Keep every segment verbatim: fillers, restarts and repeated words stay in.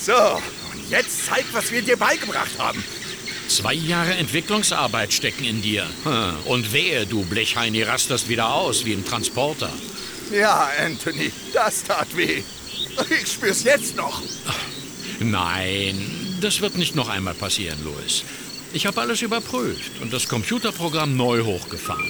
So, und jetzt zeig, was wir dir beigebracht haben. Zwei Jahre Entwicklungsarbeit stecken in dir. Hm. Und wehe, du Blechheini rasterst wieder aus wie im Transporter. Ja, Anthony, das tat weh. Ich spür's jetzt noch. Nein, das wird nicht noch einmal passieren, Louis. Ich habe alles überprüft und das Computerprogramm neu hochgefahren.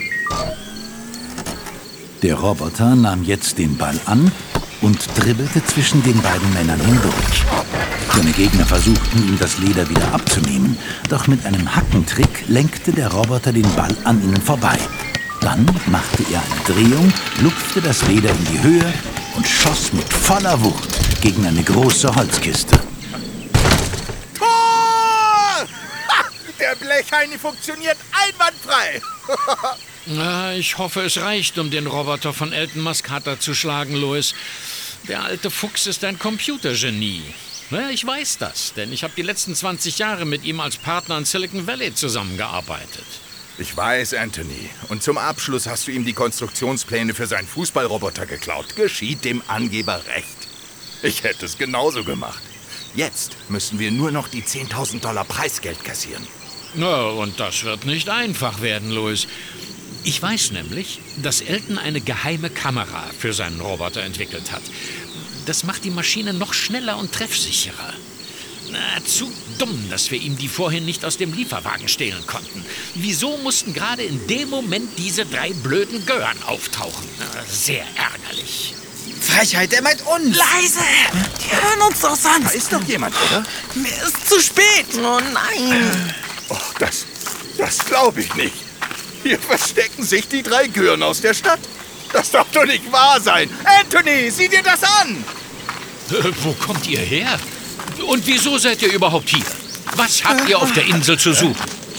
Der Roboter nahm jetzt den Ball an und dribbelte zwischen den beiden Männern hindurch. Seine Gegner versuchten, ihm das Leder wieder abzunehmen, doch mit einem Hackentrick lenkte der Roboter den Ball an ihnen vorbei. Dann machte er eine Drehung, lupfte das Leder in die Höhe und schoss mit voller Wucht gegen eine große Holzkiste. Tor! Ha! Der Blechheini funktioniert einwandfrei. Na, ich hoffe, es reicht, um den Roboter von Elton Muscarter zu schlagen, Louis. Der alte Fuchs ist ein Computergenie. Ja, ich weiß das, denn ich habe die letzten zwanzig Jahre mit ihm als Partner in Silicon Valley zusammengearbeitet. Ich weiß, Anthony. Und zum Abschluss hast du ihm die Konstruktionspläne für seinen Fußballroboter geklaut. Geschieht dem Angeber recht. Ich hätte es genauso gemacht. Jetzt müssen wir nur noch die zehntausend Dollar Preisgeld kassieren. Na, und das wird nicht einfach werden, Louis. Ich weiß nämlich, dass Elton eine geheime Kamera für seinen Roboter entwickelt hat. Das macht die Maschine noch schneller und treffsicherer. Na, zu dumm, dass wir ihm die vorhin nicht aus dem Lieferwagen stehlen konnten. Wieso mussten gerade in dem Moment diese drei blöden Gören auftauchen? Na, sehr ärgerlich. Frechheit, er meint uns. Leise! Die hören uns doch sonst. Da ist doch jemand, oder? Mir ist zu spät. Oh nein. Oh, das, das glaube ich nicht. Hier verstecken sich die drei Gören aus der Stadt. Das darf doch nicht wahr sein. Anthony, sieh dir das an. Äh, wo kommt ihr her? Und wieso seid ihr überhaupt hier? Was habt ihr auf der Insel zu suchen?